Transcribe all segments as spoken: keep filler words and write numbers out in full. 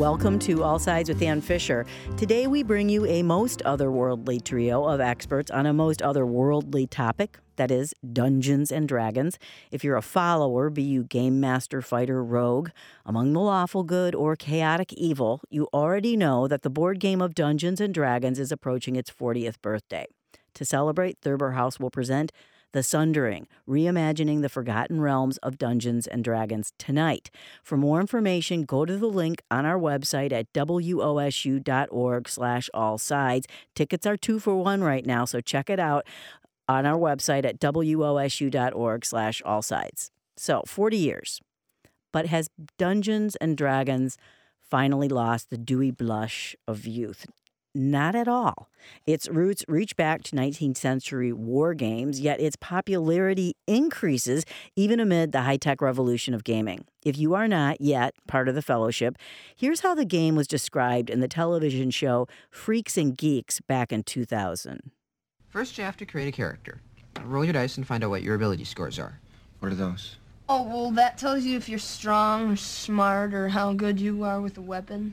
welcome to All Sides with Ann Fisher. Today we bring you a most otherworldly trio of experts on a most otherworldly topic, that is, Dungeons and Dragons. If you're a follower, be you game master, fighter, rogue, among the lawful good, or chaotic evil, you already know that the board game of Dungeons and Dragons is approaching its fortieth birthday. To celebrate, Thurber House will present The Sundering, reimagining the forgotten realms of Dungeons and Dragons tonight. For more information, go to the link on our website at wosu.org slash all sides. Tickets are two for one right now, so check it out on our website at wosu.org slash all sides. So, forty years. But has Dungeons and Dragons finally lost the dewy blush of youth? Not at all. Its roots reach back to nineteenth century war games, yet its popularity increases even amid the high-tech revolution of gaming. If you are not yet part of the fellowship, here's how the game was described in the television show Freaks and Geeks back in two thousand. First, you have to create a character. Roll your dice and find out what your ability scores are. What are those? Oh, well, that tells you if you're strong or smart or how good you are with a weapon.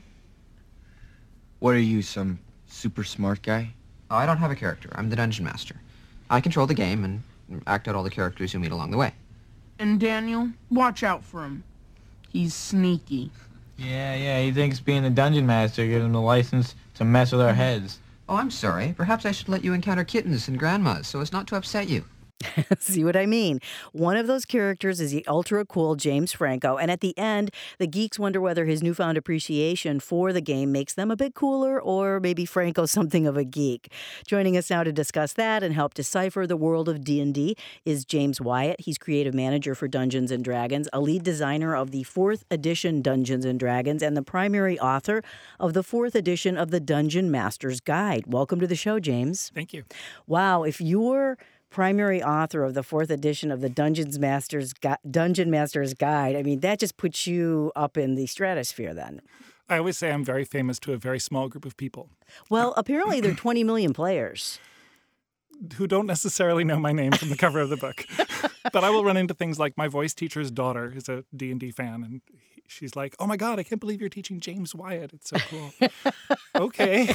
What are you, some super smart guy? Oh, I don't have a character. I'm the dungeon master. I control the game and act out all the characters you meet along the way. And Daniel, watch out for him. He's sneaky. Yeah, yeah, he thinks being the dungeon master gives him the license to mess with our heads. Oh, I'm sorry. Perhaps I should let you encounter kittens and grandmas so as not to upset you. See what I mean? One of those characters is the ultra-cool James Franco, and at the end, the geeks wonder whether his newfound appreciation for the game makes them a bit cooler, or maybe Franco's something of a geek. Joining us now to discuss that and help decipher the world of D and D is James Wyatt. He's creative manager for Dungeons and Dragons, a lead designer of the fourth edition Dungeons and Dragons, and the primary author of the fourth edition of the Dungeon Master's Guide. Welcome to the show, James. Thank you. Wow, if you're primary author of the fourth edition of the Dungeons Master's Gu- Dungeon Master's Guide, I mean, that just puts you up in the stratosphere then. I always say I'm very famous to a very small group of people. Well, apparently there are twenty million players. Who don't necessarily know my name from the cover of the book. But I will run into things like my voice teacher's daughter is a D and D fan, and she's like, oh my God, I can't believe you're teaching James Wyatt. It's so cool. Okay.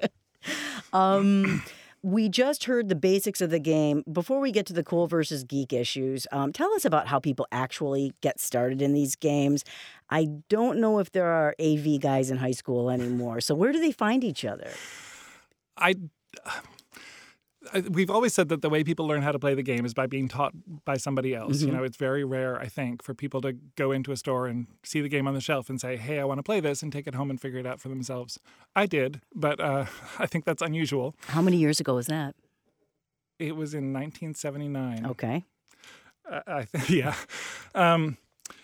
um... We just heard the basics of the game. Before we get to the cool versus geek issues, um, tell us about how people actually get started in these games. I don't know if there are A V guys in high school anymore. So where do they find each other? I, I we've always said that the way people learn how to play the game is by being taught by somebody else. Mm-hmm. You know, it's very rare, I think, for people to go into a store and see the game on the shelf and say, hey, I want to play this, and take it home and figure it out for themselves. I did, but uh, I think that's unusual. How many years ago was that? It was in nineteen seventy-nine. Okay. Uh, I th- yeah. Um,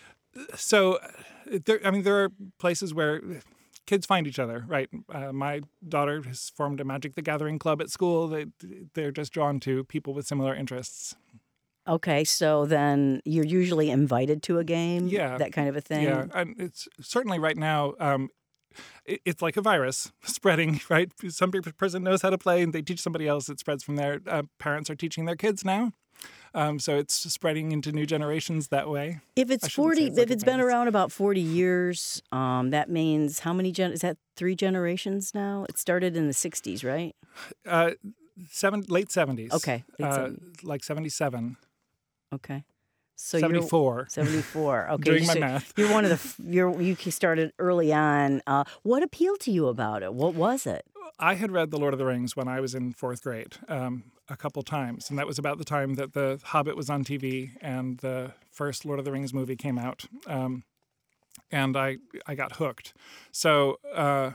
so, there, I mean, there are places where kids find each other, right? Uh, my daughter has formed a Magic the Gathering club at school. They, they're just drawn to people with similar interests. Okay, so then you're usually invited to a game? Yeah. That kind of a thing? Yeah, and it's certainly right now, um, it, it's like a virus spreading, right? Some person knows how to play and they teach somebody else. It spreads from there. Uh, parents are teaching their kids now. Um, so it's spreading into new generations that way. If it's forty, it's like if it's been around about forty years, um, that means how many gen? Is that three generations now? It started in the sixties, right? Uh, seven, late seventies. Okay, late uh, seventies. Like seventy-seven. Okay, so seventy-four. You're, seventy-four. Okay, doing my so math. You're one of the. You're you started early on. Uh, what appealed to you about it? What was it? I had read The Lord of the Rings when I was in fourth grade um, a couple times, and that was about the time that The Hobbit was on T V and the first Lord of the Rings movie came out, um, and I I got hooked. So uh,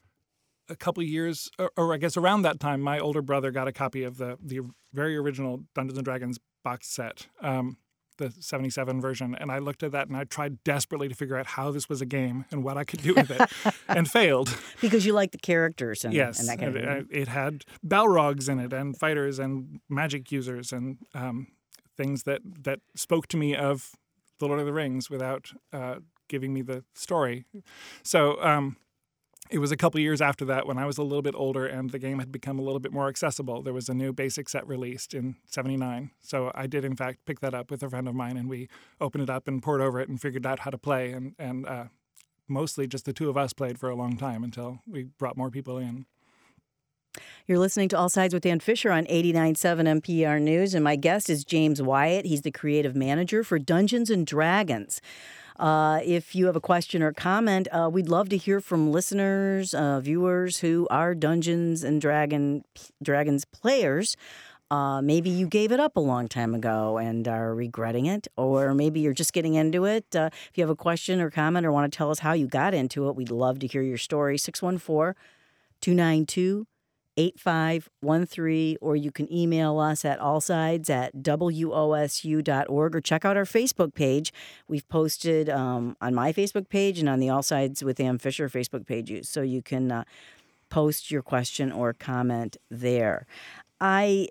a couple years, or, or I guess around that time, my older brother got a copy of the the very original Dungeons and Dragons box set. Um, the seventy-seven version, and I looked at that and I tried desperately to figure out how this was a game and what I could do with it, and failed. Because you like the characters and, yes, and that kind and of thing. It, it had Balrogs in it, and fighters, and magic users, and um, things that, that spoke to me of The Lord of the Rings without uh, giving me the story. So um, it was a couple years after that when I was a little bit older and the game had become a little bit more accessible. There was a new basic set released in seventy-nine. So I did, in fact, pick that up with a friend of mine, and we opened it up and poured over it and figured out how to play and, and uh, mostly just the two of us played for a long time until we brought more people in. You're listening to All Sides with Dan Fisher on eighty-nine point seven N P R News, and my guest is James Wyatt. He's the creative manager for Dungeons and Dragons. Uh, if you have a question or comment, uh, we'd love to hear from listeners, uh, viewers who are Dungeons and Dragon Dragons players. Uh, maybe you gave it up a long time ago and are regretting it, or maybe you're just getting into it. Uh, if you have a question or comment or want to tell us how you got into it, we'd love to hear your story. six one four, two nine two, eight five one three, or you can email us at allsides at W O S U dot org, or check out our Facebook page. We've posted um, on my Facebook page and on the All Sides with Dan Fisher Facebook page, so you can uh, post your question or comment there. I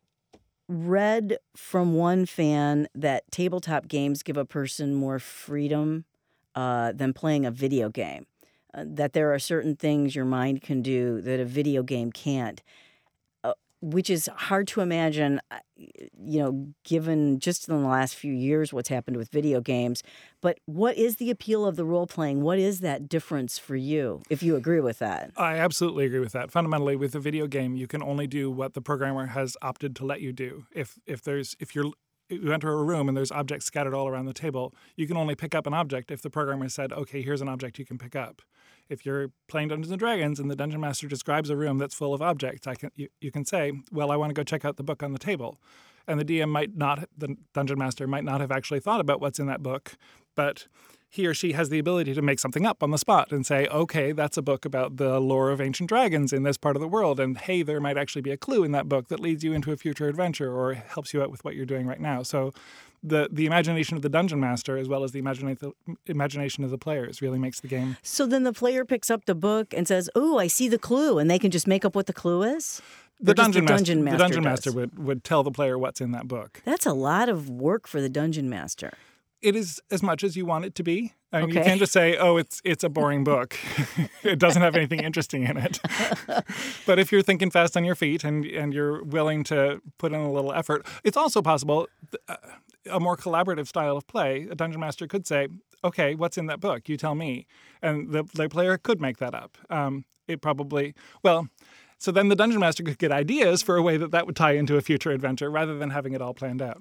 read from one fan that tabletop games give a person more freedom uh, than playing a video game. Uh, that there are certain things your mind can do that a video game can't, uh, which is hard to imagine, uh, you know, given just in the last few years what's happened with video games. But what is the appeal of the role-playing? What is that difference for you, if you agree with that? I absolutely agree with that. Fundamentally, with a video game, you can only do what the programmer has opted to let you do. If if there's if you're you enter a room and there's objects scattered all around the table, you can only pick up an object if the programmer said, okay, here's an object you can pick up. If you're playing Dungeons and Dragons and the Dungeon Master describes a room that's full of objects, I can you, you can say, well, I want to go check out the book on the table. And the D M might not, the Dungeon Master might not have actually thought about what's in that book, but he or she has the ability to make something up on the spot and say, okay, that's a book about the lore of ancient dragons in this part of the world, and hey, there might actually be a clue in that book that leads you into a future adventure or helps you out with what you're doing right now. So the the imagination of the Dungeon Master, as well as the imagina- imagination of the players, really makes the game. So then the player picks up the book and says, oh, I see the clue, and they can just make up what the clue is? The dungeon, the master, dungeon master the dungeon does? master would, would tell the player what's in that book. That's a lot of work for the dungeon master. It is as much as you want it to be. I mean, Okay. you can't just say, oh, it's it's a boring book. It doesn't have anything interesting in it. But if you're thinking fast on your feet and, and you're willing to put in a little effort, it's also possible uh, a more collaborative style of play. A dungeon master could say, okay, what's in that book? You tell me. And the, the player could make that up. Um, it probably, well... So then the Dungeon Master could get ideas for a way that that would tie into a future adventure rather than having it all planned out.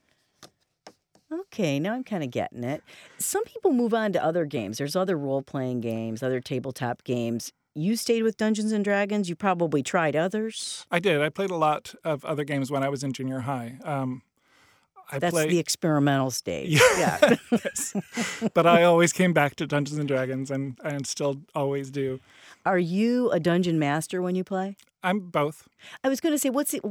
Okay, now I'm kind of getting it. Some people move on to other games. There's other role-playing games, other tabletop games. You stayed with Dungeons and Dragons. You probably tried others. I did. I played a lot of other games when I was in junior high. Um, I That's play... the experimental stage. Yeah. Yeah. Yes. But I always came back to Dungeons and Dragons and, and still always do. Are you a dungeon master when you play? I'm both. I was going to say, what's it?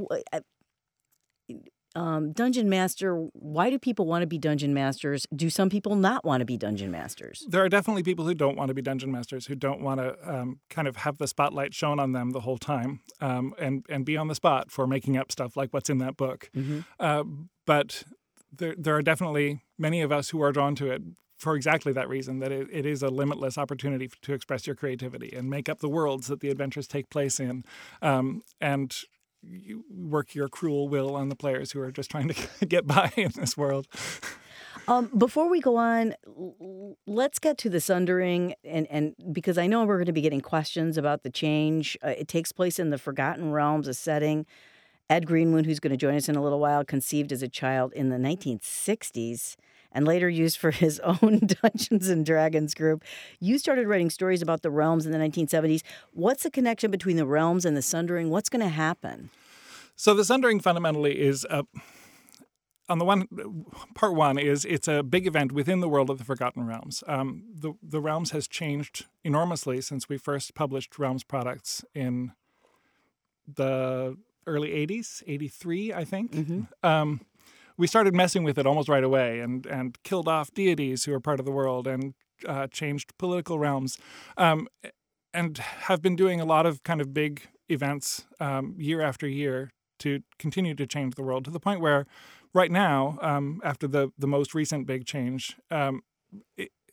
Um, dungeon master, why do people want to be dungeon masters? Do some people not want to be dungeon masters? There are definitely people who don't want to be dungeon masters, who don't want to um, kind of have the spotlight shown on them the whole time um, and, and be on the spot for making up stuff like what's in that book. Mm-hmm. Uh, but there, there are definitely many of us who are drawn to it for exactly that reason, that it, it is a limitless opportunity to express your creativity and make up the worlds that the adventures take place in. Um, and you work your cruel will on the players who are just trying to get by in this world. Um, before we go on, l- let's get to the Sundering, and, and because I know we're going to be getting questions about the change. Uh, it takes place in the Forgotten Realms, a setting Ed Greenwood, who's going to join us in a little while, conceived as a child in the nineteen sixties and later used for his own Dungeons and Dragons group. You started writing stories about the realms in the nineteen seventies. What's the connection between the realms and the Sundering? What's going to happen? So the Sundering fundamentally is a... On the one, part one is it's a big event within the world of the Forgotten Realms. Um, the the Realms has changed enormously since we first published Realms products in the early eighties, eighty-three, I think. Mm-hmm. Um, we started messing with it almost right away and, and killed off deities who are part of the world and uh, changed political realms um, and have been doing a lot of kind of big events um, year after year to continue to change the world to the point where right now, um, after the, the most recent big change, um, it,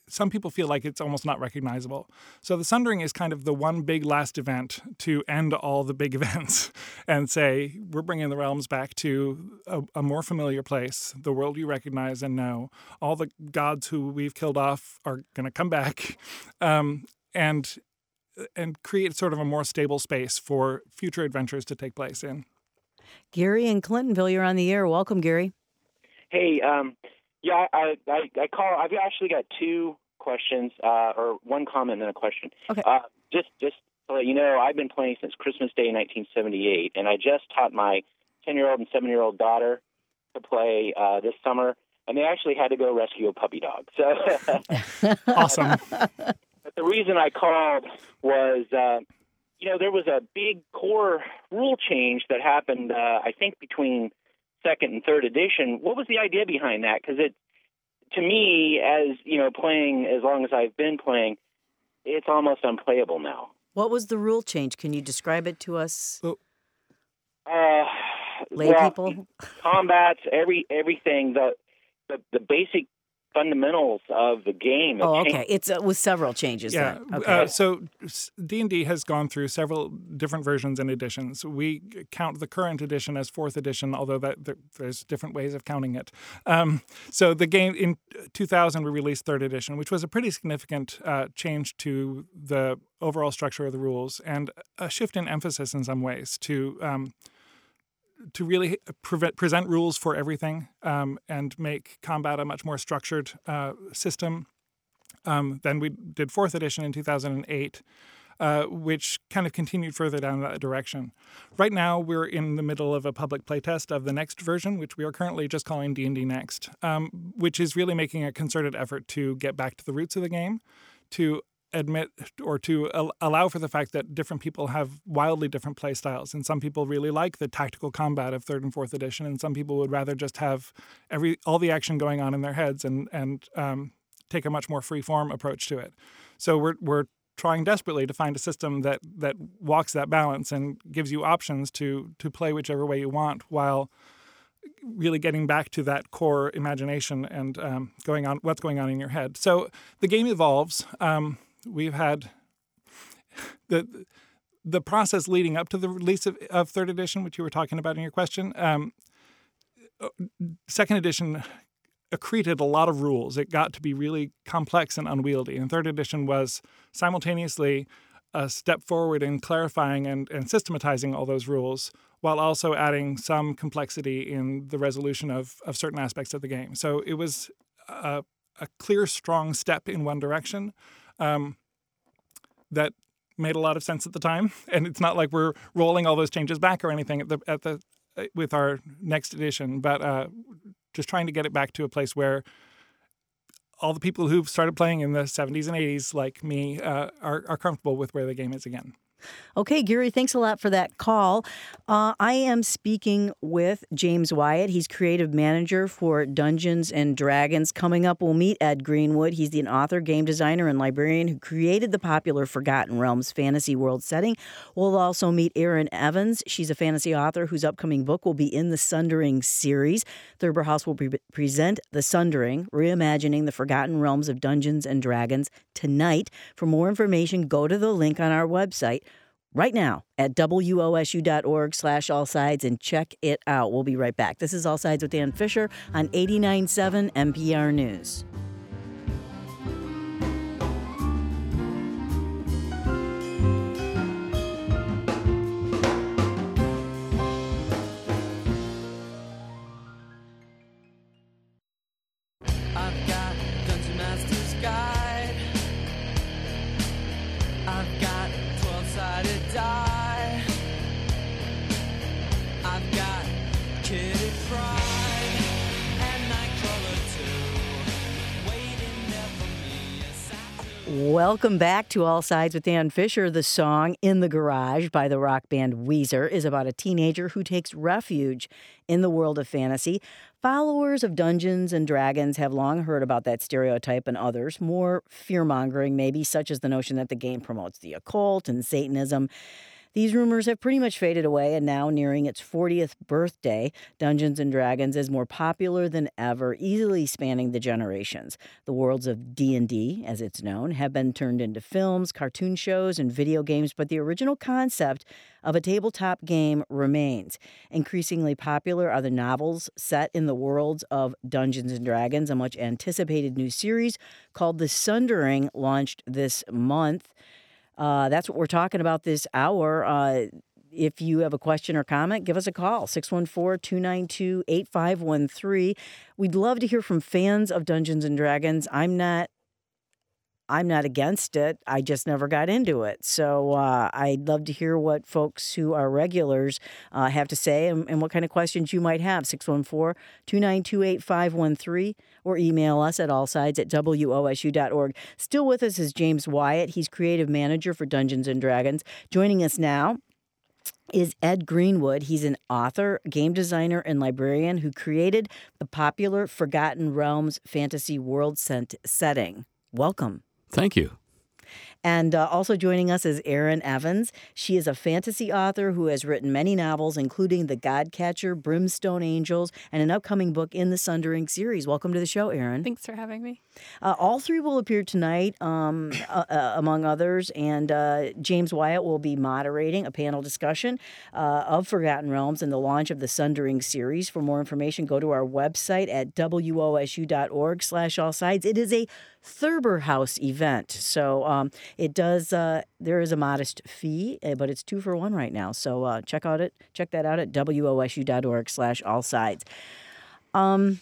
some people feel like it's almost not recognizable. So the Sundering is kind of the one big last event to end all the big events and say, we're bringing the realms back to a, a more familiar place, the world you recognize and know. All the gods who we've killed off are going to come back, um, and and create sort of a more stable space for future adventures to take place in. Gary in Clintonville, you're on the air. Welcome, Gary. Hey, um, yeah, I, I, I call. I've actually got two questions, uh, or one comment and a question. Okay. Uh, just, just to let you know, I've been playing since Christmas Day, nineteen seventy-eight, and I just taught my ten-year-old and seven-year-old daughter to play uh, this summer, and they actually had to go rescue a puppy dog. So Awesome. But the reason I called was, uh, you know, there was a big core rule change that happened, uh, I think, between second and third edition. What was the idea behind that? Because it, to me, as, you know, playing as long as I've been playing, it's almost unplayable now. What was the rule change? Can you describe it to us, Uh, lay well, people? Combats, every everything, the, the the basic fundamentals of the game. have Oh, okay. changed. It's uh, with several changes. Yeah. Then. Okay. Uh, so D and D has gone through several different versions and editions. We count the current edition as fourth edition, although that there, there's different ways of counting it. Um, so the game in two thousand, we released third edition, which was a pretty significant uh, change to the overall structure of the rules and a shift in emphasis in some ways to um, to really pre- present rules for everything um, and make combat a much more structured uh, system um, than we did fourth edition in two thousand eight, uh, which kind of continued further down that direction. Right now, we're in the middle of a public playtest of the next version, which we are currently just calling D and D Next, um, which is really making a concerted effort to get back to the roots of the game, to admit or to al- allow for the fact that different people have wildly different play styles, and some people really like the tactical combat of third and fourth edition, and some people would rather just have every all the action going on in their heads and and um, take a much more free form approach to it. So we're we're trying desperately to find a system that that walks that balance and gives you options to to play whichever way you want, while really getting back to that core imagination and um, going on what's going on in your head. So the game evolves. Um, We've had the the process leading up to the release of, of third edition, which you were talking about in your question. Um, second edition accreted a lot of rules. It got to be really complex and unwieldy. And third edition was simultaneously a step forward in clarifying and, and systematizing all those rules, while also adding some complexity in the resolution of, of certain aspects of the game. So it was a, a clear, strong step in one direction. Um, that made a lot of sense at the time, and it's not like we're rolling all those changes back or anything at the at the with our next edition, but uh, just trying to get it back to a place where all the people who've started playing in the seventies and eighties, like me, uh, are are comfortable with where the game is again. Okay, Gary, thanks a lot for that call. Uh, I am speaking with James Wyatt. He's creative manager for Dungeons and Dragons. Coming up, we'll meet Ed Greenwood. He's the author, game designer, and librarian who created the popular Forgotten Realms fantasy world setting. We'll also meet Erin Evans. She's a fantasy author whose upcoming book will be in the Sundering series. Thurber House will pre- present The Sundering, reimagining the Forgotten Realms of Dungeons and Dragons tonight. For more information, go to the link on our website right now at wosu.org slash all sides and check it out. We'll be right back. This is All Sides with Dan Fisher on eighty-nine point seven N P R News. I've got Dungeon Master's Guide. I've got twelve-sided die. I've got Kitty Pryde and Nightcrawler too, waiting there for me. Yes, I do. Welcome back to All Sides with Dan Fisher. The song In the Garage by the rock band Weezer is about a teenager who takes refuge in the world of fantasy. Followers of Dungeons and Dragons have long heard about that stereotype and others, more fear-mongering maybe, such as the notion that the game promotes the occult and Satanism. These rumors have pretty much faded away, and now nearing its fortieth birthday, Dungeons and Dragons is more popular than ever, easily spanning the generations. The worlds of D and D, as it's known, have been turned into films, cartoon shows, and video games, but the original concept of a tabletop game remains. Increasingly popular are the novels set in the worlds of Dungeons and Dragons. A much anticipated new series called The Sundering launched this month. Uh, that's what we're talking about this hour. Uh, if you have a question or comment, give us a call, six one four, two nine two, eight five one three. We'd love to hear from fans of Dungeons and Dragons. I'm not I'm not against it. I just never got into it. So uh, I'd love to hear what folks who are regulars uh, have to say and, and what kind of questions you might have. six one four, two nine two, eight five one three or email us at allsides at W O S U dot org. Still with us is James Wyatt. He's creative manager for Dungeons and Dragons. Joining us now is Ed Greenwood. He's an author, game designer, and librarian who created the popular Forgotten Realms fantasy world set- setting. Welcome. Thank you. And uh, also joining us is Erin Evans. She is a fantasy author who has written many novels, including The Godcatcher, Brimstone Angels, and an upcoming book in the Sundering series. Welcome to the show, Erin. Thanks for having me. Uh, all three will appear tonight, um, uh, uh, among others, and uh, James Wyatt will be moderating a panel discussion uh, of Forgotten Realms and the launch of the Sundering series. For more information, go to our website at W O S U dot org slash all sides. It is a Thurber House event, so um, it does. Uh, there is a modest fee, uh, but it's two for one right now. So uh, check out it. Check that out at W O S U dot org slash all sides. Um,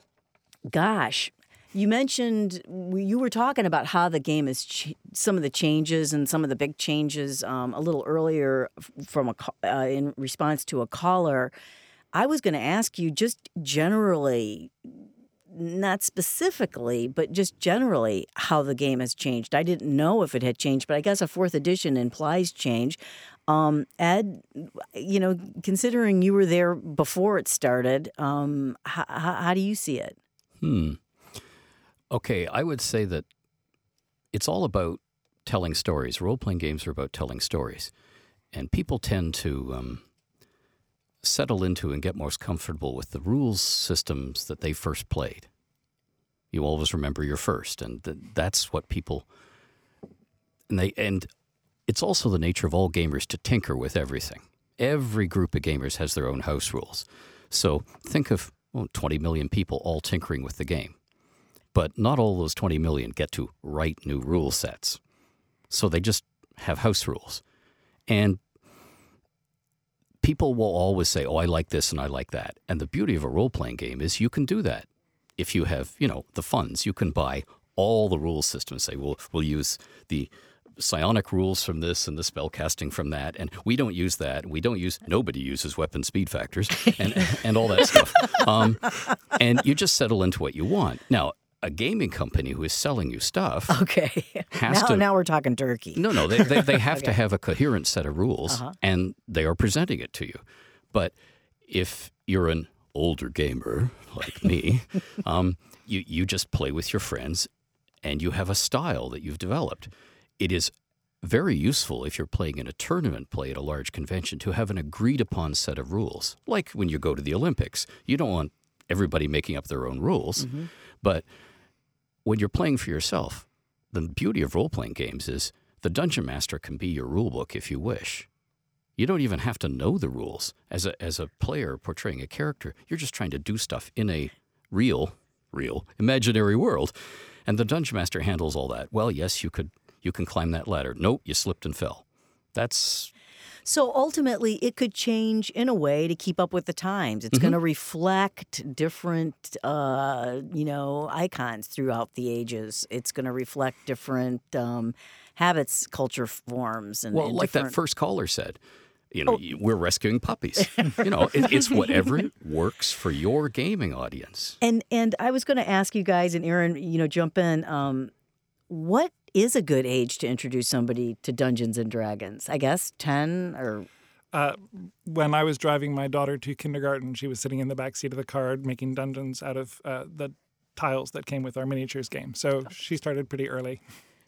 gosh. You mentioned, you were talking about how the game is, ch- some of the changes and some of the big changes um, a little earlier from a, uh, in response to a caller. I was going to ask you just generally, not specifically, but just generally how the game has changed. I didn't know if it had changed, but I guess a fourth edition implies change. Um, Ed, you know, considering you were there before it started, um, h- h- how do you see it? Hmm. Okay, I would say that it's all about telling stories. Role-playing games are about telling stories. And people tend to um, settle into and get most comfortable with the rules systems that they first played. You always remember your first, and th- that's what people... And they and it's also the nature of all gamers to tinker with everything. Every group of gamers has their own house rules. So think of well, twenty million people all tinkering with the game. But not all those twenty million get to write new rule sets. So they just have house rules. And people will always say, oh, I like this and I like that. And the beauty of a role-playing game is you can do that. If you have, you know, the funds, you can buy all the rule systems. Say, well, we'll use the psionic rules from this and the spell casting from that. And we don't use that. We don't use, nobody uses weapon speed factors and, and all that stuff. Um, and you just settle into what you want. Now, a gaming company who is selling you stuff okay. has now, to... Now we're talking turkey. No, no, they, they, they have okay. to have a coherent set of rules, uh-huh. and they are presenting it to you. But if you're an older gamer like me, um, you, you just play with your friends, and you have a style that you've developed. It is very useful if you're playing in a tournament play at a large convention to have an agreed-upon set of rules. Like when you go to the Olympics. You don't want everybody making up their own rules, mm-hmm. but... when you're playing for yourself, the beauty of role-playing games is the Dungeon Master can be your rulebook if you wish. You don't even have to know the rules. As a as a player portraying a character, you're just trying to do stuff in a real, real, imaginary world. And the Dungeon Master handles all that. Well, yes, you could you can climb that ladder. Nope, you slipped and fell. That's... So ultimately, it could change in a way to keep up with the times. It's mm-hmm. going to reflect different, uh, you know, icons throughout the ages. It's going to reflect different um, habits, culture forms, and well, and like different... that first caller said, you know, oh. we're rescuing puppies. You know, it, it's whatever works for your gaming audience. And and I was going to ask you guys, and Erin, you know, jump in. Um, what is a good age to introduce somebody to Dungeons and Dragons? I guess ten or... Uh, when I was driving my daughter to kindergarten, she was sitting in the back seat of the car making dungeons out of uh, the tiles that came with our miniatures game. So she started pretty early.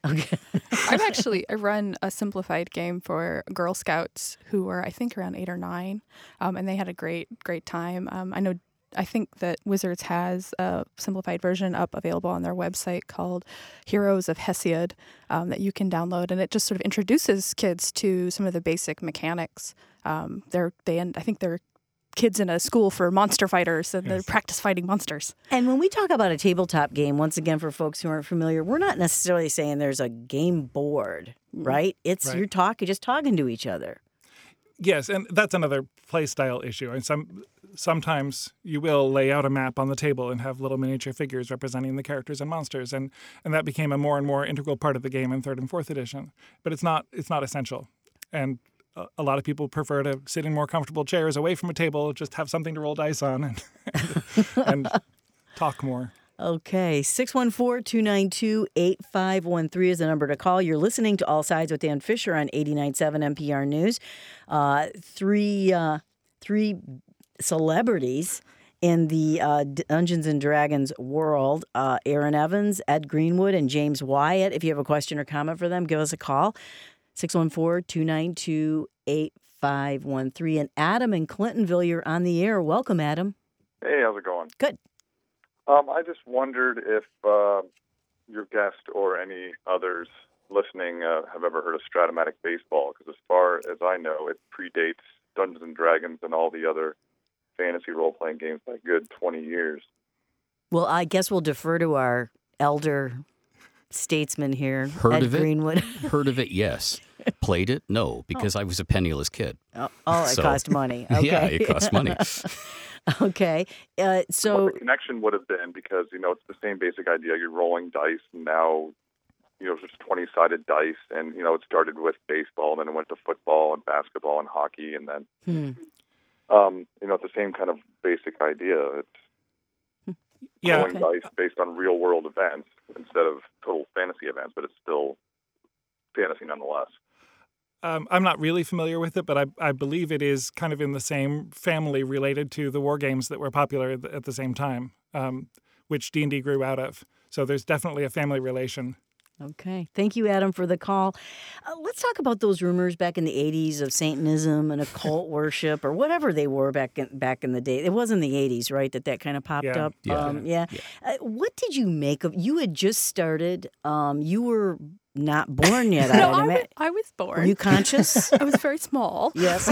Okay. I've actually I run a simplified game for Girl Scouts who were, I think, around eight or nine, um, and they had a great, great time. Um, I know, I think that Wizards has a simplified version up available on their website called Heroes of Hesiod um, that you can download, and it just sort of introduces kids to some of the basic mechanics. Um, they're they I think they're kids in a school for monster fighters, and they practice fighting monsters. And when we talk about a tabletop game, once again, for folks who aren't familiar, we're not necessarily saying there's a game board, right? It's Right. you're talking, just talking to each other. Yes, and that's another play style issue. And some sometimes you will lay out a map on the table and have little miniature figures representing the characters and monsters, and, and that became a more and more integral part of the game in third and fourth edition. But it's not it's not essential, and a, a lot of people prefer to sit in more comfortable chairs away from a table, just have something to roll dice on, and and, and talk more. Okay, six one four, two nine two, eight five one three is the number to call. You're listening to All Sides with Dan Fisher on eighty-nine point seven N P R News. Uh, three, uh, three celebrities in the uh, Dungeons and Dragons world, uh, Aaron Evans, Ed Greenwood, and James Wyatt. If you have a question or comment for them, give us a call, six one four, two nine two, eight five one three. And Adam in Clintonville, you're on the air. Welcome, Adam. Hey, how's it going? Good. Um, I just wondered if uh, your guest or any others listening uh, have ever heard of Stratomatic Baseball, because as far as I know, it predates Dungeons and Dragons and all the other fantasy role-playing games by a good twenty years. Well, I guess we'll defer to our elder statesman here, Heard Ed of it? Greenwood. Heard of it? Yes. Played it? No, because I was a penniless kid. Oh, oh it So- cost money. Okay. Yeah, it cost money. Okay. Uh, so, What the connection would have been, because, you know, it's the same basic idea. You're rolling dice, and now, you know, it's twenty-sided dice, and, you know, it started with baseball, and then it went to football and basketball and hockey, and then, hmm. um, you know, it's the same kind of basic idea. It's Yeah. rolling Okay. dice based on real-world events instead of total fantasy events, but it's still fantasy nonetheless. Um, I'm not really familiar with it, but I, I believe it is kind of in the same family related to the war games that were popular at the, at the same time, um, which D and D grew out of. So there's definitely a family relation. Okay. Thank you, Adam, for the call. Uh, let's talk about those rumors back in the eighties of Satanism and occult worship, or whatever they were back in, back in the day. It was in the eighties, right, that that kind of popped Yeah. up? Yeah. Um, yeah. Yeah. Uh, what did you make of, you had just started, um, you were not born yet, I No, I, admit. wa- I was born. Were you conscious? I was very small. Yes.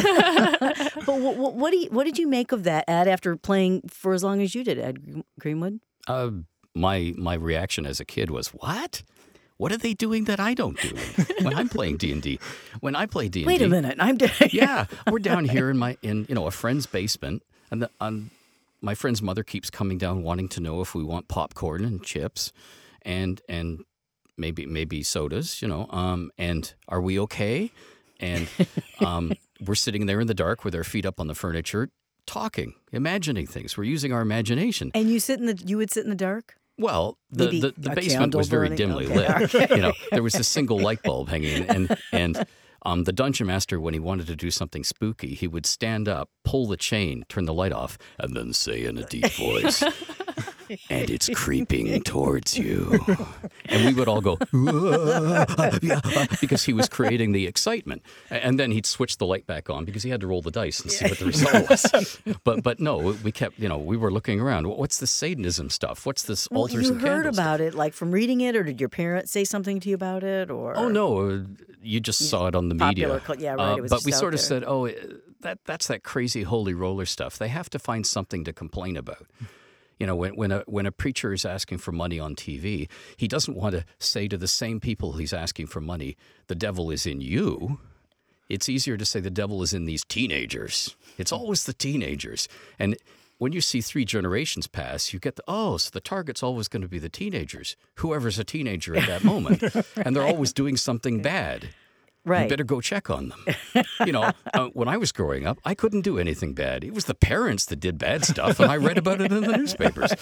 But what, what, what, do you, what did you make of that, Ed, after playing for as long as you did, Ed Greenwood? Uh, my my reaction as a kid was, what? What are they doing that I don't do when I'm playing D and D? When I play D and D, Wait a minute, I'm yeah, we're down here in my in you know a friend's basement, and the, um, my friend's mother keeps coming down wanting to know if we want popcorn and chips, and and maybe maybe sodas, you know, um, and are we okay? And um, we're sitting there in the dark with our feet up on the furniture, talking, imagining things. We're using our imagination. And you sit in the, you would sit in the dark? Well, the, Maybe the, the a basement candle was very burning? dimly Okay. lit. Okay. You know, there was a single light bulb hanging, and and um, the dungeon master, when he wanted to do something spooky, he would stand up, pull the chain, turn the light off, and then say in a deep voice, "And it's creeping towards you." And we would all go, "Ah, yeah," because he was creating the excitement. And then he'd switch the light back on because he had to roll the dice and see what the result was. But but no, we kept, you know, we were looking around. What's the Satanism stuff? What's this Well, altars you and heard candles about it, like from reading it, or did your parents say something to you about it? Or Oh no, uh, you just saw it on the Popular media. cul- yeah, right, Uh, it was but just we out sort of there. said, "Oh, uh, that that's that crazy holy roller stuff. They have to find something to complain about." You know, when when a when a preacher is asking for money on T V, he doesn't want to say to the same people he's asking for money, "The devil is in you." It's easier to say the devil is in these teenagers. It's always the teenagers. And when you see three generations pass, you get the, oh, so the target's always going to be the teenagers, whoever's a teenager at that moment. And they're always doing something bad. Right. You better go check on them. You know, uh, when I was growing up, I couldn't do anything bad. It was the parents that did bad stuff, and I read about it in the newspapers.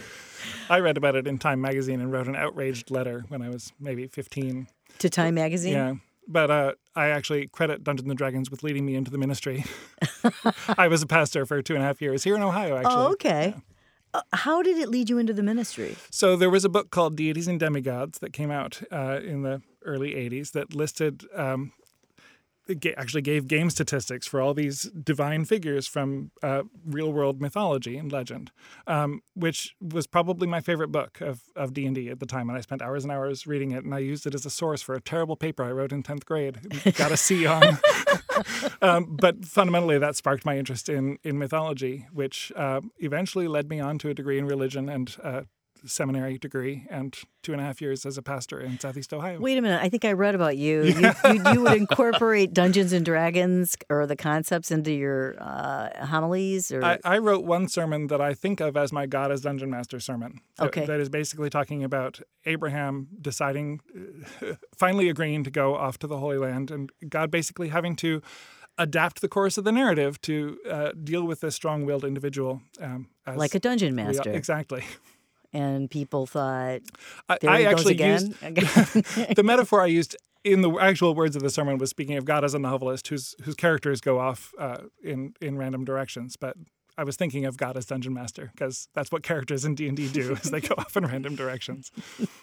I read about it in Time magazine and wrote an outraged letter when I was maybe fifteen. To Time magazine? Yeah. But uh, I actually credit Dungeons and Dragons with leading me into the ministry. I was a pastor for two and a half years here in Ohio, actually. Oh, okay. uh, how did it lead you into the ministry? So there was a book called Deities and Demigods that came out uh, in the early eighties that listed, um, it ga- actually gave game statistics for all these divine figures from uh, real-world mythology and legend, um, which was probably my favorite book of, of D and D at the time. And I spent hours and hours reading it, and I used it as a source for a terrible paper I wrote in tenth grade. Got a C on. um, but fundamentally, that sparked my interest in, in mythology, which uh, eventually led me on to a degree in religion and uh, seminary degree and two and a half years as a pastor in Southeast Ohio. Wait a minute. I think I read about you. You, you, you would incorporate Dungeons and Dragons or the concepts into your uh, homilies? Or I, I wrote one sermon that I think of as my God as Dungeon Master sermon. Okay. That, that is basically talking about Abraham deciding, uh, finally agreeing to go off to the Holy Land, and God basically having to adapt the course of the narrative to uh, deal with this strong-willed individual. Um, as like a dungeon we- master. exactly. And people thought, I, there I he goes actually again. used the metaphor I used in the actual words of the sermon was speaking of God as a novelist whose whose characters go off uh, in in random directions. But I was thinking of God as Dungeon Master because that's what characters in D and D do is they go off in random directions.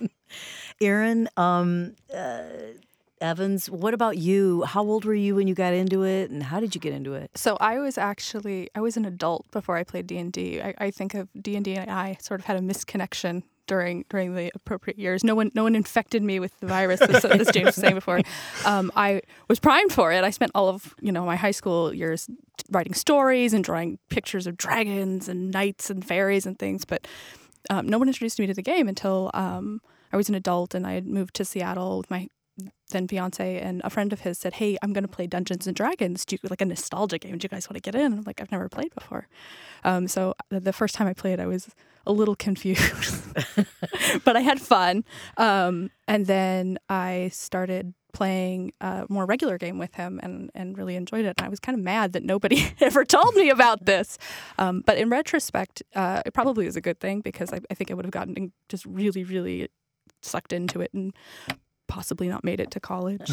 Aaron, um, uh, Evans, what about you? How old were you when you got into it, and how did you get into it? So I was actually, I was an adult before I played D and D. I, I think of D and D and I sort of had a misconnection during during the appropriate years. No one no one infected me with the virus, as, as James was saying before. Um, I was primed for it. I spent all of you know my high school years writing stories and drawing pictures of dragons and knights and fairies and things, but um, no one introduced me to the game until um, I was an adult and I had moved to Seattle with my then fiance, and a friend of his said, "Hey, I'm going to play Dungeons and Dragons. Do you like a nostalgia game? Do you guys want to get in?" And I'm like, "I've never played before." Um, so the, the first time I played, I was a little confused, but I had fun. Um, and then I started playing a more regular game with him and, and really enjoyed it. And I was kind of mad that nobody ever told me about this. Um, but in retrospect, uh, it probably was a good thing because I, I think I would have gotten just really, really sucked into it and possibly not made it to college.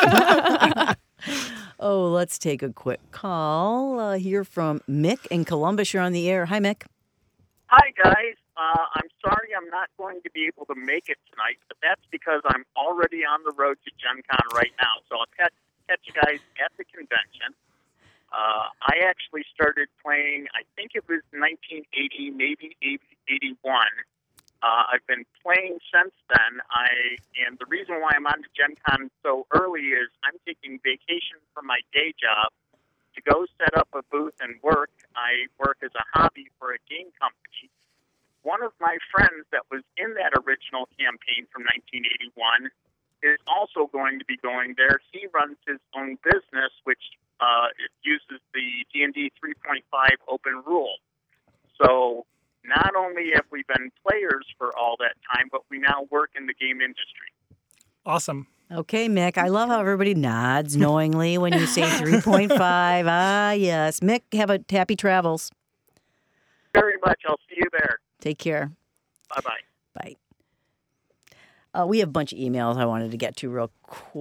Oh, let's take a quick call. Uh, here from Mick in Columbus. You're on the air. Hi, Mick. Hi, guys. Uh, I'm sorry I'm not going to be able to make it tonight, but that's because I'm already on the road to Gen Con right now. So I'll catch, catch you guys at the convention. Uh, I actually started playing, I think it was nineteen eighty, maybe eighty-one. Uh, I've been playing since then. I and the reason why I'm on to Gen Con so early is I'm taking vacation from my day job to go set up a booth and work. I work as a hobby for a game company. One of my friends that was in that original campaign from nineteen eighty-one is also going to be going there. He runs his own business, which uh, uses the D and D three point five open rule. So not only have we been players for all that time, but we now work in the game industry. Awesome. Okay, Mick. I love how everybody nods knowingly when you say three point five. Ah, yes. Mick, have a happy travels. Very much. I'll see you there. Take care. Bye-bye. Bye. Uh, we have a bunch of emails I wanted to get to real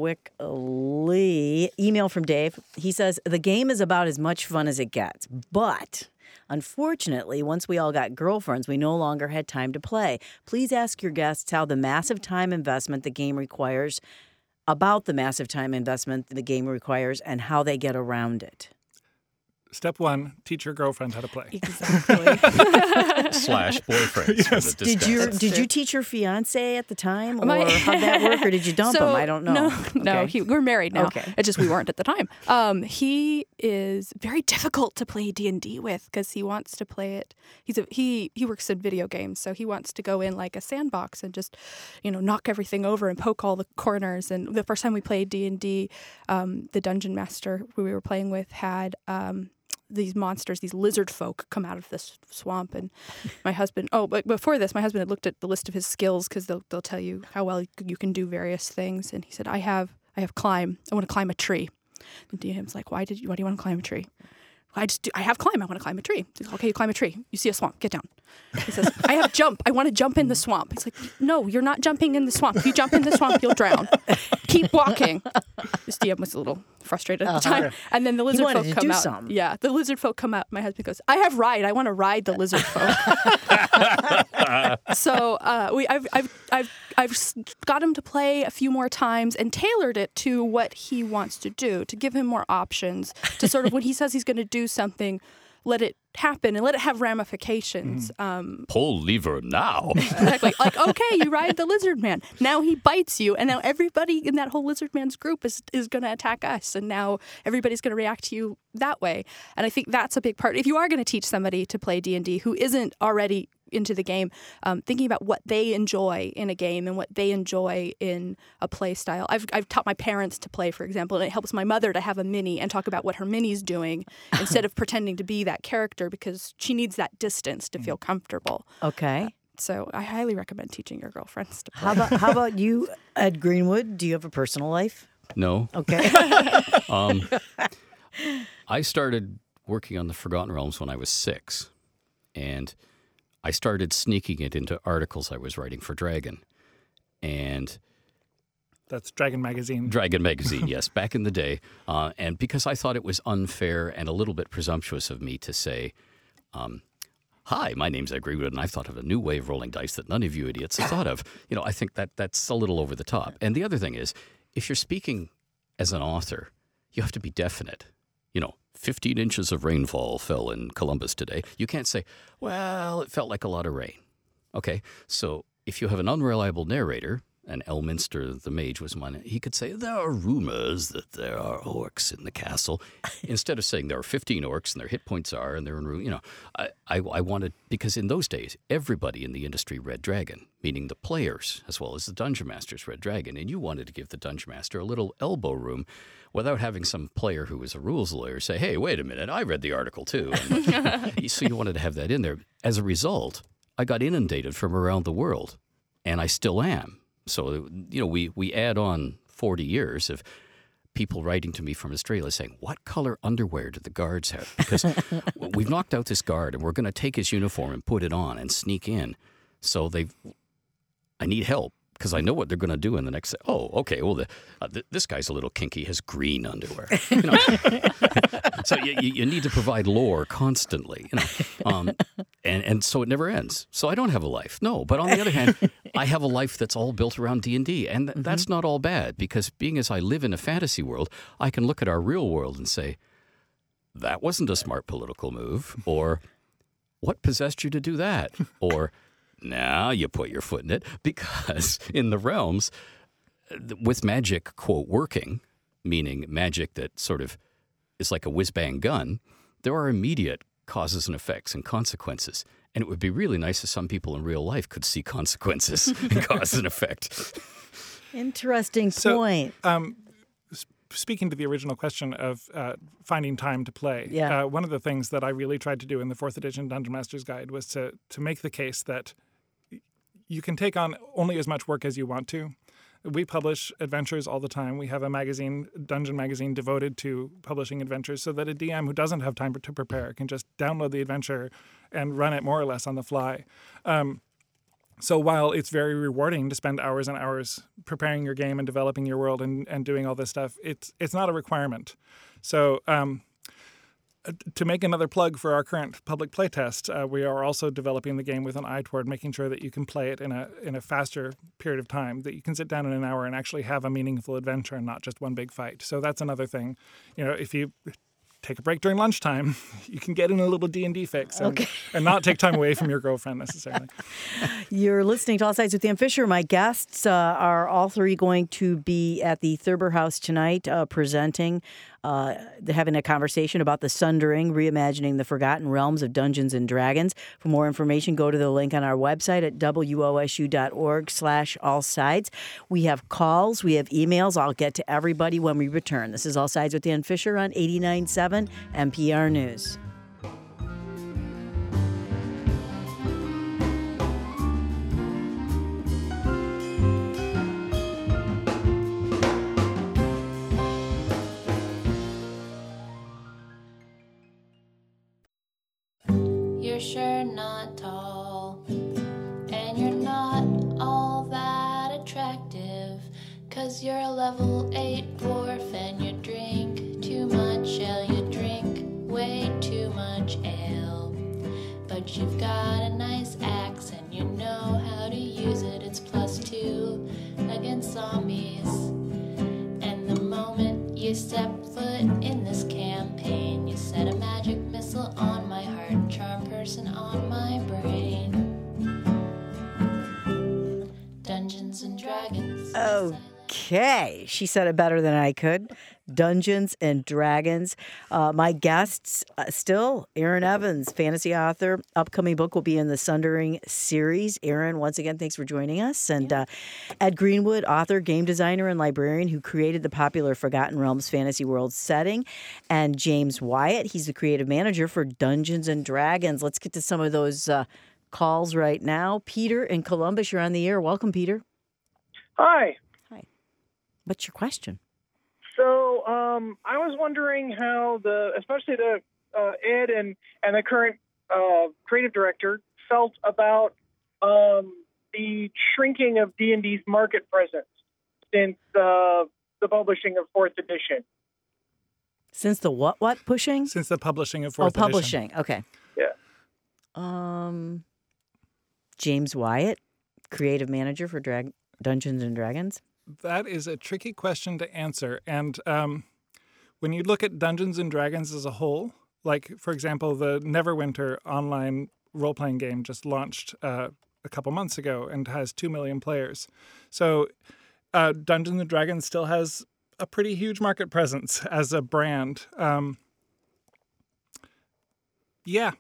quickly. Email from Dave. He says, the game is about as much fun as it gets, but unfortunately, once we all got girlfriends, we no longer had time to play. Please ask your guests how the massive time investment the game requires, about the massive time investment the game requires, and how they get around it. Step one, teach your girlfriend how to play. Exactly. Slash boyfriends. Yes. Did you did you teach your fiance at the time, or My- how'd that work, or did you dump So, him? I don't know. No, no, Okay. he, we're married now. Okay. It's just we weren't at the time. Um, he is very difficult to play D and D with because he wants to play it. He's a, he he works in video games, so he wants to go in like a sandbox and just, you know, knock everything over and poke all the corners. And the first time we played D and D, um, the dungeon master who we were playing with had Um, these monsters, these lizard folk come out of this swamp. And my husband, oh, but before this, my husband had looked at the list of his skills because they'll, they'll tell you how well you can do various things. And he said, I have I have climb. I want to climb a tree. And D M's like, why did you, why do you want to climb a tree? I just do, I have climb. I want to climb a tree. He's like, okay, you climb a tree. You see a swamp. Get down. He says, I have jump. I want to jump in the swamp. He's like, no, you're not jumping in the swamp. If you jump in the swamp, you'll drown. Keep walking. This D M was a little frustrated at the Uh-huh. time. And then the He lizard wanted folk to come do out. something. Yeah, the lizard folk come out. My husband goes, I have ride. I want to ride the lizard folk. So uh, we, I've, I've, I've, I've s- got him to play a few more times and tailored it to what he wants to do, to give him more options, to sort of when he says he's going to do something, let it happen and let it have ramifications. Um, Pull lever now. exactly. Like, okay, you ride the lizard man. Now he bites you, and now everybody in that whole lizard man's group is is going to attack us, and now everybody's going to react to you that way. And I think that's a big part. If you are going to teach somebody to play D and D who isn't already into the game, um, thinking about what they enjoy in a game and what they enjoy in a play style. I've I've taught my parents to play, for example, and it helps my mother to have a mini and talk about what her mini's doing instead of pretending to be that character, because she needs that distance to feel comfortable. Okay. Uh, so I highly recommend teaching your girlfriends to play. How about how about you, Ed Greenwood? Do you have a personal life? No. Okay. um, I started working on the Forgotten Realms when I was six, and I started sneaking it into articles I was writing for Dragon. And That's Dragon Magazine. Dragon Magazine, yes, back in the day. Uh, and because I thought it was unfair and a little bit presumptuous of me to say, um, hi, my name's Ed Greenwood, and I've thought of a new way of rolling dice that none of you idiots have thought of. You know, I think that that's a little over the top. And the other thing is, if you're speaking as an author, you have to be definite. You know, fifteen inches of rainfall fell in Columbus today. You can't say, well, it felt like a lot of rain. Okay, so if you have an unreliable narrator, and Elminster the mage was one, he could say, there are rumors that there are orcs in the castle. Instead of saying there are fifteen orcs and their hit points are, and they're in, you know, I, I, I wanted, because in those days, everybody in the industry read Dragon, meaning the players as well as the dungeon masters read Dragon, and you wanted to give the dungeon master a little elbow room without having some player who was a rules lawyer say, hey, wait a minute, I read the article too. And so you wanted to have that in there. As a result, I got inundated from around the world, and I still am. So, you know, we, we add on forty years of people writing to me from Australia saying, what color underwear do the guards have? Because we've knocked out this guard, and we're going to take his uniform and put it on and sneak in. So they've, I need help, because I know what they're going to do in the next. Oh, okay. Well, the, uh, th- this guy's a little kinky. Has green underwear. You know? So you, you you need to provide lore constantly. You know, um, and and so it never ends. So I don't have a life. No, but on the other hand, I have a life that's all built around D and D, and th- that's not all bad, because being as I live in a fantasy world, I can look at our real world and say, that wasn't a smart political move, or what possessed you to do that, or now you put your foot in it, because in the realms, with magic, quote, working, meaning magic that sort of is like a whiz-bang gun, there are immediate causes and effects and consequences. And it would be really nice if some people in real life could see consequences and cause and effect. Interesting So, point. Um, s- speaking to the original question of uh, finding time to play, Yeah. uh, one of the things that I really tried to do in the fourth edition Dungeon Master's Guide was to to make the case that you can take on only as much work as you want to. We publish adventures all the time. We have a magazine, Dungeon Magazine, devoted to publishing adventures, so that a D M who doesn't have time to prepare can just download the adventure and run it more or less on the fly. Um, so while it's very rewarding to spend hours and hours preparing your game and developing your world and, and doing all this stuff, it's it's not a requirement. So um, to make another plug for our current public playtest, uh, we are also developing the game with an eye toward making sure that you can play it in a in a faster period of time, that you can sit down in an hour and actually have a meaningful adventure and not just one big fight. So that's another thing. You know, if you take a break during lunchtime, you can get in a little D and D fix and, Okay. and not take time away from your girlfriend necessarily. You're listening to All Sides with Dan Fisher. My guests uh, are all three going to be at the Thurber House tonight uh, presenting, uh, having a conversation about the Sundering, reimagining the forgotten realms of Dungeons and Dragons. For more information, go to the link on our website at wosu.org slash all sides. We have calls, we have emails. I'll get to everybody when we return. This is All Sides with Dan Fisher on eighty-nine point seven N P R News. sure not tall. And you're not all that attractive, 'cause you're a level eight dwarf and you drink too much ale. You drink way too much ale. But you've got a nice axe and you know how to use it. It's plus two against zombies. And the moment you step foot in this campaign, you set a magic missile on my heart and charm person on my brain. Dungeons and Dragons. Okay, she said it better than I could. Dungeons and Dragons. Uh, my guests uh, still, Aaron Evans, fantasy author. Upcoming book will be in the Sundering series. Aaron, once again, thanks for joining us. And uh, Ed Greenwood, author, game designer, and librarian who created the popular Forgotten Realms fantasy world setting. And James Wyatt, he's the creative manager for Dungeons and Dragons. Let's get to some of those uh, calls right now. Peter in Columbus, you're on the air. Welcome, Peter. Hi. Hi. What's your question? So um, I was wondering how the, especially the uh, Ed and and the current uh, creative director felt about um, the shrinking of D and D's market presence since uh, the publishing of fourth edition. Since the what? What pushing? Since the publishing of fourth Oh, publishing. edition. Okay. Yeah. Um, James Wyatt, creative manager for Drag- Dungeons and Dragons. That is a tricky question to answer. And um, when you look at Dungeons and Dragons as a whole, like, for example, the Neverwinter online role-playing game just launched uh, a couple months ago and has two million players. So uh, Dungeons and Dragons still has a pretty huge market presence as a brand. Um, yeah.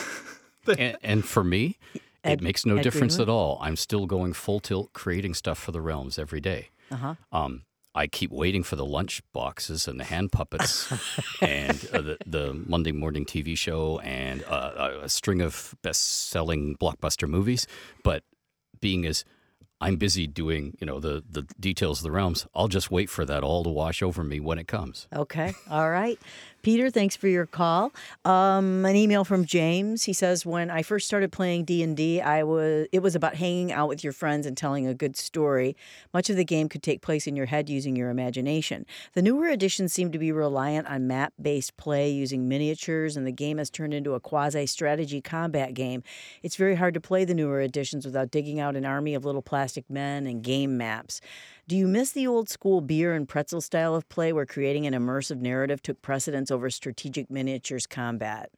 and, and for me, Ed, it makes no Ed difference Greenwood? at all. I'm still going full tilt creating stuff for the Realms every day. Uh-huh. Um, I keep waiting for the lunch boxes and the hand puppets and uh, the, the Monday morning T V show and uh, a string of best-selling blockbuster movies. But being as I'm busy doing, you know, the, the details of the Realms, I'll just wait for that all to wash over me when it comes. Okay. All right. Peter, thanks for your call. Um, an email from James. He says, when I first started playing D and D, I was it was about hanging out with your friends and telling a good story. Much of the game could take place in your head using your imagination. The newer editions seem to be reliant on map-based play using miniatures, and the game has turned into a quasi-strategy combat game. It's very hard to play the newer editions without digging out an army of little plastic men and game maps. Do you miss the old school beer and pretzel style of play where creating an immersive narrative took precedence over strategic miniatures combat?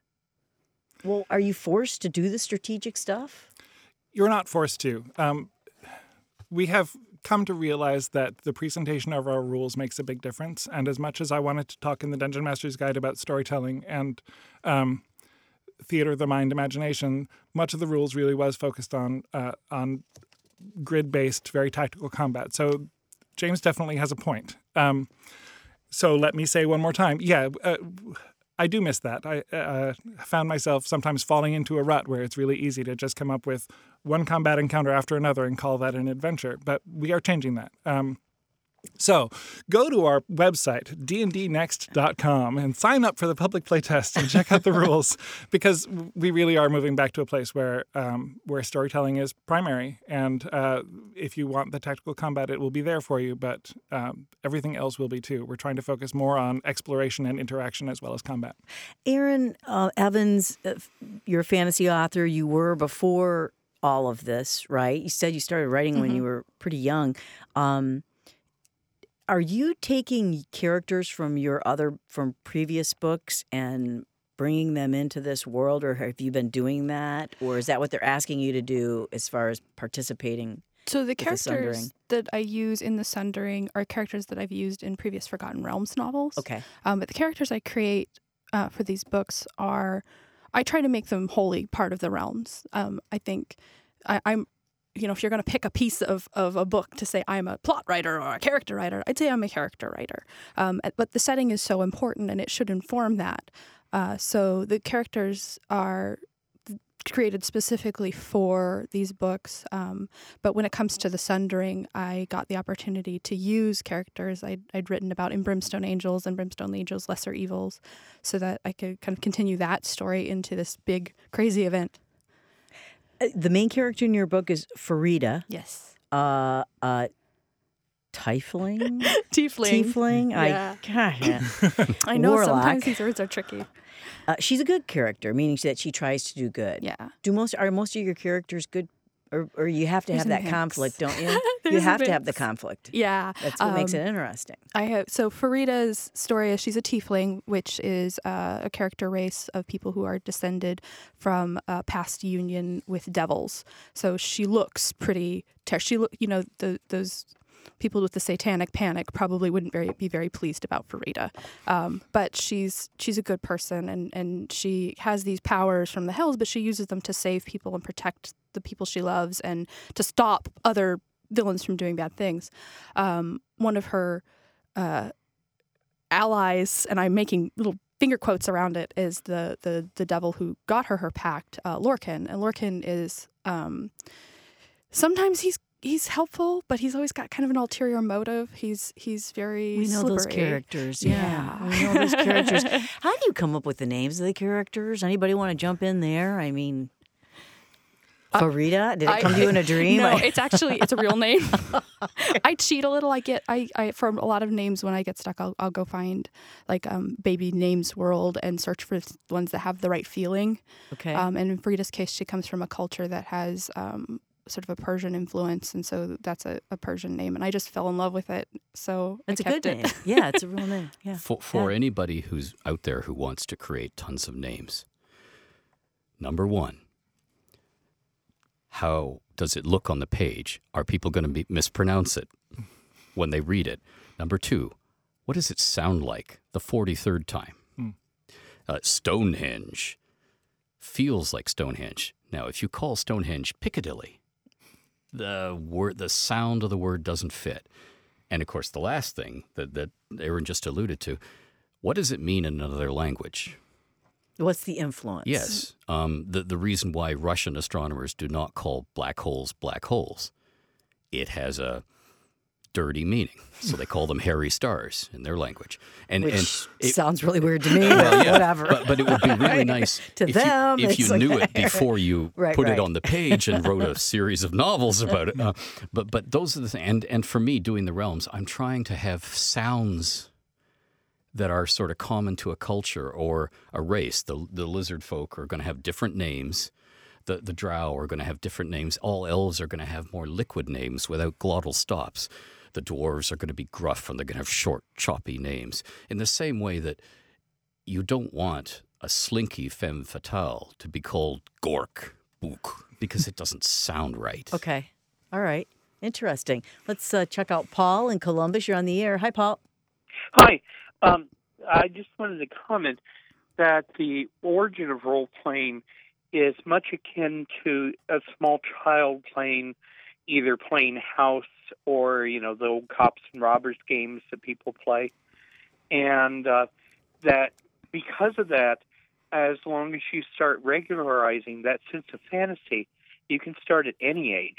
Well, are you forced to do the strategic stuff? You're not forced to. Um, we have come to realize that the presentation of our rules makes a big difference. And as much as I wanted to talk in the Dungeon Master's Guide about storytelling and um, theater of the mind imagination, much of the rules really was focused on uh, on grid-based, very tactical combat. So James definitely has a point. Um, so let me say one more time. Yeah, uh, I do miss that. I uh, found myself sometimes falling into a rut where it's really easy to just come up with one combat encounter after another and call that an adventure. But we are changing that. Um, so go to our website, d n d next dot com, and sign up for the public playtest and check out the rules, because we really are moving back to a place where um, where storytelling is primary. And uh, if you want the tactical combat, it will be there for you, but um, everything else will be too. We're trying to focus more on exploration and interaction as well as combat. Aaron uh, Evans, uh, you're a fantasy author. You were before all of this, right? You said you started writing mm-hmm. when you were pretty young. Um, Are you taking characters from your other, from previous books and bringing them into this world, or have you been doing that? Or is that what they're asking you to do as far as participating? So the with characters the Sundering? that I use in the Sundering are characters that I've used in previous Forgotten Realms novels. Okay. Um, but the characters I create uh, for these books are, I try to make them wholly part of the realms. Um, I think I, I'm, you know, if you're going to pick a piece of, of a book to say I'm a plot writer or a character writer, I'd say I'm a character writer. Um, but the setting is so important and it should inform that. Uh, so the characters are created specifically for these books. Um, but when it comes to the Sundering, I got the opportunity to use characters I'd, I'd written about in Brimstone Angels and Brimstone Angels Lesser Evils, so that I could kind of continue that story into this big, crazy event. Uh, the main character in your book is Farida. Yes. Uh, uh, Tiefling? Tiefling. Tiefling? Yeah. I, gosh. I know Warlock. sometimes these words are tricky. Uh, she's a good character, meaning that she tries to do good. Yeah. Do most are most of your characters good, or or you have to There's have a that mix. conflict, don't you? There's You a have to have the mix. conflict. Yeah. That's what makes it Um, interesting. I have so Farida's story is she's a tiefling, which is uh, a character race of people who are descended from uh, past union with devils. So she looks pretty. Ter- she look, you know, the, those people with the satanic panic probably wouldn't very be very pleased about Farida. Um, but she's she's a good person, and and she has these powers from the hells, but she uses them to save people and protect the people she loves, and to stop other villains from doing bad things. Um, one of her uh, allies, and I'm making little finger quotes around it, is the the the devil who got her her pact, uh, Lorcan. And Lorcan is um, sometimes he's he's helpful, but he's always got kind of an ulterior motive. He's he's very We know those slippery. characters. Yeah. We know those characters. How do you come up with the names of the characters? Anybody want to jump in there? I mean, Farida? Did it come I- to you in a dream? No, I- it's actually it's a real name. I cheat a little. I get I, I for a lot of names when I get stuck, I'll I'll go find like um, Baby Names World and search for the ones that have the right feeling. Okay. Um, and in Farida's case, she comes from a culture that has um, sort of a Persian influence, and so that's a, a Persian name. And I just fell in love with it. So It's I a kept good it. name. Yeah, it's a real name. Yeah. For, for anybody who's out there who wants to create tons of names, number one, how does it look on the page? Are people going to mispronounce it when they read it? Number two, what does it sound like the forty-third time? Hmm. Uh, Stonehenge feels like Stonehenge. Now, if you call Stonehenge Piccadilly, the word, the sound of the word doesn't fit. And of course, the last thing that, that Aaron just alluded to, what does it mean in another language? What's the influence? Yes. Um, the, the reason why Russian astronomers do not call black holes black holes, it has a dirty meaning. So they call them hairy stars in their language. And, Which and it, sounds really weird to me, well, but yeah, whatever. But, but it would be really nice To if them, you, if you it's knew like- it before you Right, put right. it on the page and wrote a series of novels about it. Uh, but but those are the things. And, and for me, doing the realms, I'm trying to have sounds that are sort of common to a culture or a race. The the lizard folk are going to have different names. The the drow are going to have different names. All elves are going to have more liquid names without glottal stops. The dwarves are going to be gruff and they're going to have short, choppy names. In the same way that you don't want a slinky femme fatale to be called Gork Book because it doesn't sound right. Okay. All right. Interesting. Let's uh, check out Paul in Columbus. You're on the air. Hi, Paul. Hi. Um, I just wanted to comment that the origin of role-playing is much akin to a small child playing, either playing house or, you know, the old cops and robbers games that people play. And uh, that because of that, as long as you start regularizing that sense of fantasy, you can start at any age.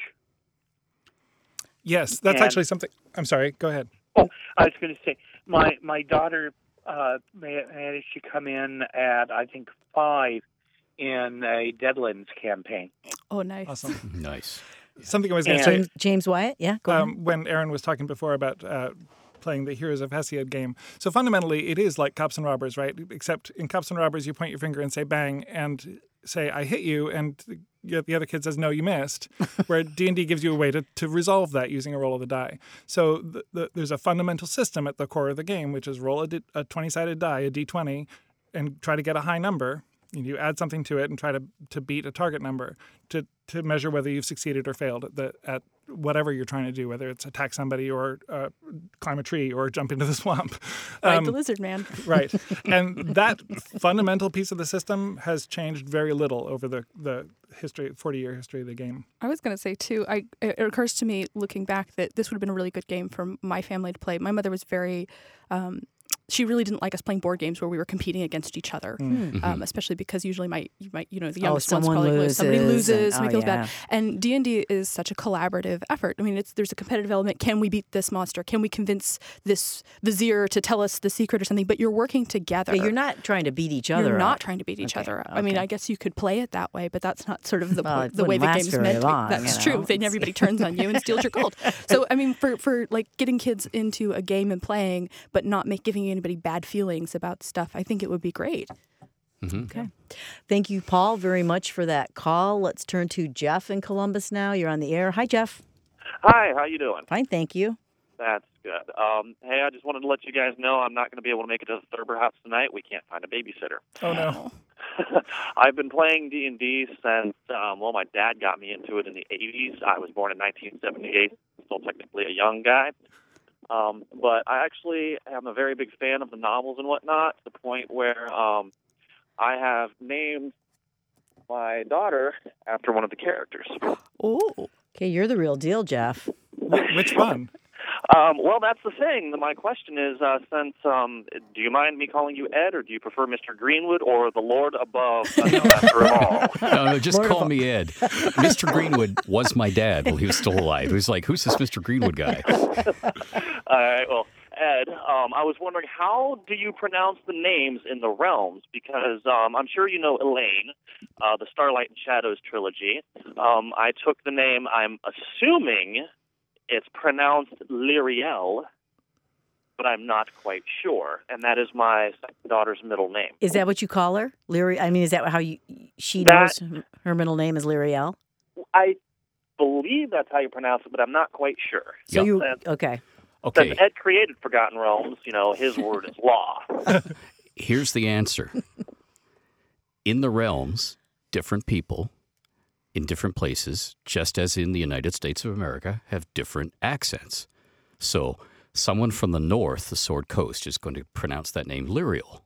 Yes, that's And- actually something. I'm sorry. Go ahead. Oh, I was going to say, my my daughter uh, ma- managed to come in at I think five in a Deadlands campaign. Oh, nice. Awesome. Nice. Something I was going to And- say. James, James Wyatt. Yeah. Go ahead. um, when Aaron was talking before about uh, playing the Heroes of Hesiod game. So fundamentally, it is like Cops and Robbers, right? Except in Cops and Robbers, you point your finger and say bang, and say, I hit you, and the the other kid says, no, you missed, where D and D gives you a way to, to resolve that using a roll of the die. So the, the, there's a fundamental system at the core of the game, which is roll a, di- a twenty-sided die, a d twenty, and try to get a high number. You add something to it and try to, to beat a target number to, to measure whether you've succeeded or failed at, the, at whatever you're trying to do, whether it's attack somebody or uh, climb a tree or jump into the swamp. Right, Um, the lizard man. Right. And that fundamental piece of the system has changed very little over the, the history, forty-year history of the game. I was going to say, too, I, it occurs to me looking back that this would have been a really good game for my family to play. My mother was very, um, she really didn't like us playing board games where we were competing against each other, Mm. um, especially because usually my, you might, you know, the Oh, youngest ones someone probably lose. loses Somebody loses, and- somebody oh, feels yeah. bad. And D and D is such a collaborative effort. I mean, it's there's a competitive element. Can we beat this monster? Can we convince this vizier to tell us the secret or something? But you're working together. Yeah, you're not trying to beat each other You're not up. trying to beat each Okay, other up. I mean, okay. I guess you could play it that way, but that's not sort of the Well, point, it the way wouldn't the last game's very meant to be. long, That's you know? true. Then everybody turns on you and steals your gold. So, I mean, for, for like getting kids into a game and playing, but not make giving anybody bad feelings about stuff, I think it would be great. Okay. Thank you, Paul, very much for that call. Let's turn to Jeff in Columbus now. You're on the air. Hi, Jeff. Hi, how you doing? Fine, thank you. That's good. Um, hey, I just wanted to let you guys know I'm not going to be able to make it to the Thurber house tonight. We can't find a babysitter. Oh, no. I've been playing D and D since, um, well, my dad got me into it in the eighties. I was born in nineteen seventy-eight, still technically a young guy. Um, but I actually am a very big fan of the novels and whatnot, to the point where um, I have named my daughter after one of the characters. Oh. Okay, you're the real deal, Jeff. Which one? Um, well, that's the thing. My question is, uh, since um, do you mind me calling you Ed, or do you prefer Mister Greenwood or the Lord above? Uh, after all, No, no, just call me Ed. Mister Greenwood was my dad while he was still alive. He was like, who's this Mister Greenwood guy? All right, well, Ed, um, I was wondering, how do you pronounce the names in the realms? Because um, I'm sure you know Elaine, uh, the Starlight and Shadows trilogy. Um, I took the name, I'm assuming it's pronounced Lyriel, but I'm not quite sure. And that is my second daughter's middle name. Is that what you call her? Lyri? I mean, is that how you she That- knows her middle name is Lyriel? I believe that's how you pronounce it, but I'm not quite sure. So you Since- okay. Okay. Since Ed created Forgotten Realms, you know, his word is law. Here's the answer. In the realms, different people in different places, just as in the United States of America, have different accents. So someone from the north, the Sword Coast, is going to pronounce that name Lyriel.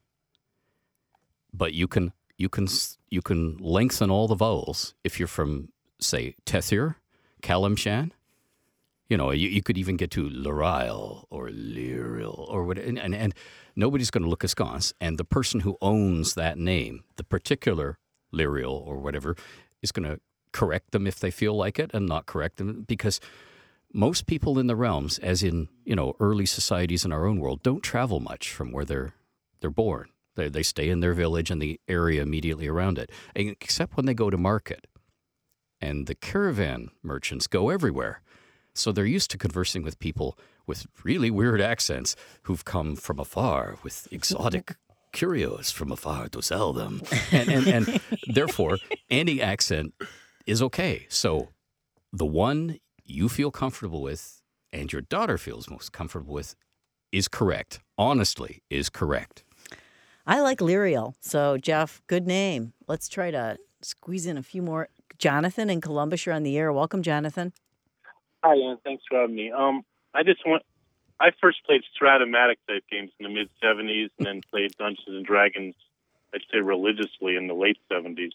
But you can you can you can lengthen all the vowels if you're from, say, Tethir, Kalimshan. You know, you, you could even get to Lyriel or Lyriel or what, and, and, and nobody's going to look askance. And the person who owns that name, the particular Lyriel or whatever, is going to correct them if they feel like it and not correct them, because most people in the realms, as in, you know, early societies in our own world, don't travel much from where they're they're born. They they stay in their village and the area immediately around it, except when they go to market. And the caravan merchants go everywhere. So they're used to conversing with people with really weird accents who've come from afar with exotic curios from afar to sell them. And, and, and therefore, any accent is okay. So the one you feel comfortable with and your daughter feels most comfortable with is correct. Honestly, is correct. I like Lyriel. So, Jeff, good name. Let's try to squeeze in a few more. Jonathan in Columbus, you're on the air. Welcome, Jonathan. Hi, Ann. Thanks for having me. Um, I just want. I first played Stratomatic type games in the mid seventies, and then played Dungeons and Dragons, I'd say religiously, in the late seventies.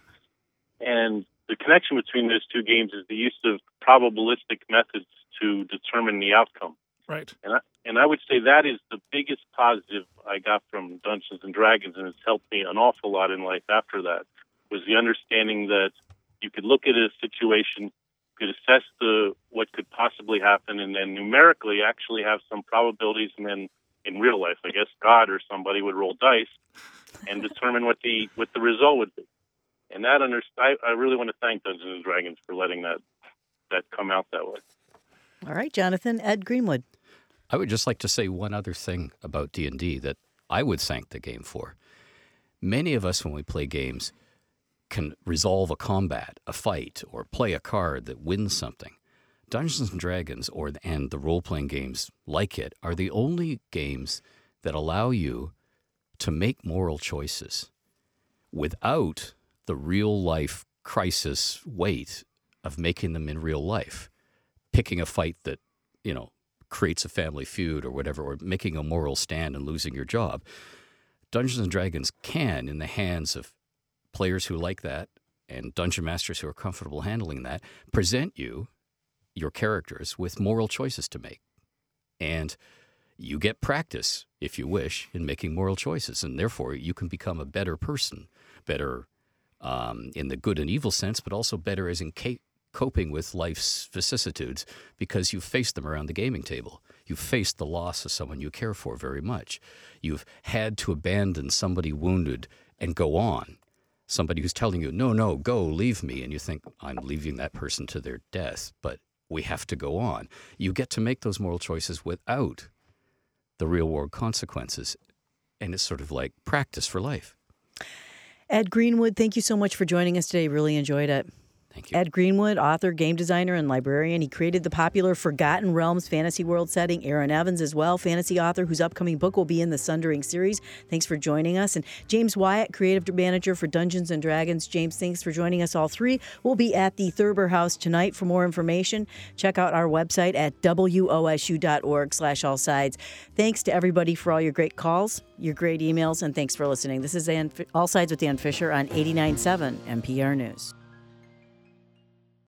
And the connection between those two games is the use of probabilistic methods to determine the outcome. Right. And I, and I would say that is the biggest positive I got from Dungeons and Dragons, and it's helped me an awful lot in life after that, was the understanding that you could look at a situation, could assess the what could possibly happen, and then numerically actually have some probabilities, and then in real life, I guess God or somebody would roll dice and determine what the what the result would be. And that under, I, I really want to thank Dungeons and Dragons for letting that that come out that way. All right, Jonathan. Ed Greenwood. I would just like to say one other thing about D and D that I would thank the game for. Many of us, when we play games, can resolve a combat, a fight, or play a card that wins something. Dungeons and Dragons or and the role-playing games like it are the only games that allow you to make moral choices without the real-life crisis weight of making them in real life. Picking a fight that, you know, creates a family feud or whatever, or making a moral stand and losing your job. Dungeons and Dragons can, in the hands of players who like that and dungeon masters who are comfortable handling that, present you, your characters, with moral choices to make. And you get practice, if you wish, in making moral choices, and therefore you can become a better person, better um, in the good and evil sense, but also better as in ca- coping with life's vicissitudes because you've faced them around the gaming table. You've faced the loss of someone you care for very much. You've had to abandon somebody wounded and go on. Somebody who's telling you, no, no, go, leave me. And you think, I'm leaving that person to their death, but we have to go on. You get to make those moral choices without the real world consequences. And it's sort of like practice for life. Ed Greenwood, thank you so much for joining us today. Really enjoyed it. Thank you. Ed Greenwood, author, game designer, and librarian. He created the popular Forgotten Realms fantasy world setting. Aaron Evans as well, fantasy author whose upcoming book will be in the Sundering series. Thanks for joining us. And James Wyatt, creative manager for Dungeons and Dragons. James, thanks for joining us all three. We'll be at the Thurber House tonight. For more information, check out our website at wosu.org slash all sides. Thanks to everybody for all your great calls, your great emails, and thanks for listening. This is Ann, All Sides with Ann Fisher on eighty-nine point seven N P R News.